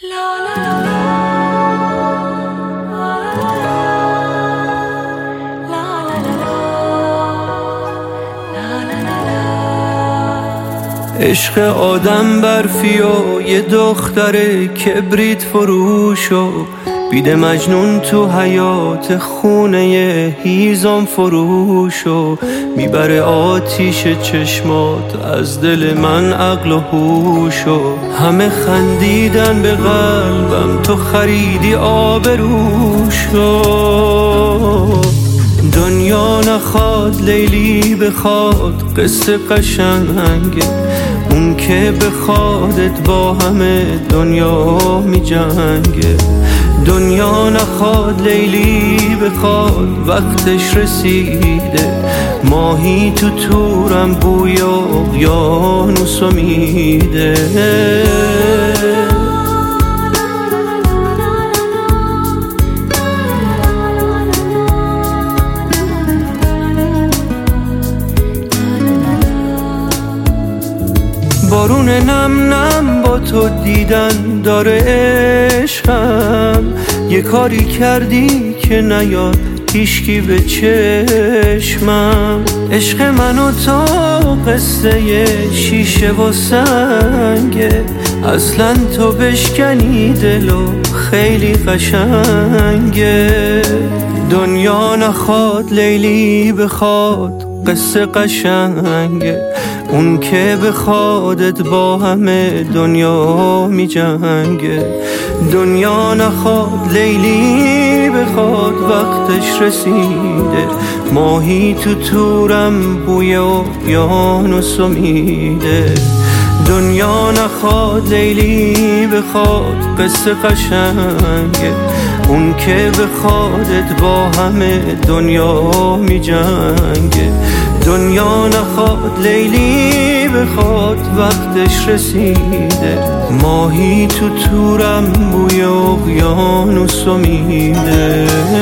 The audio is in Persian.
عشق آدم برفی و یه دختر کبریت فروش و بیده مجنون تو حیات خونه هیزم فروش و میبره آتیش چشمات از دل من عقل و هوش و همه خندیدن به قلبم تو خریدی آبروش و دنیا نخواد لیلی بخواد قصه قشنگه اون که بخوادت با همه دنیا می جنگه دنیا نخواد لیلی بخواد وقتش رسیده ماهی تو تورم بوی اقیانوس میده بارون نم نم با تو دیدن داره عشقم یه کاری کردی که نیاد هیچکی به چشمم عشق من و تو قصه شیشه و سنگه اصلا تو بشکنی دلو خیلی قشنگه دنیا نخواد لیلی بخواد قصه قشنگه اون که بخوادت با همه دنیا می جنگه دنیا نخواد لیلی بخواد وقتش رسیده ماهی تو تورم بوی اقیانوس میده دنیا نخواد لیلی بخواد قصه قشنگه اون که بخوادت با همه دنیا می جنگه دنیا نخواد لیلی بخواد وقتش رسیده ماهی تو تورم بوی اقیانوس میده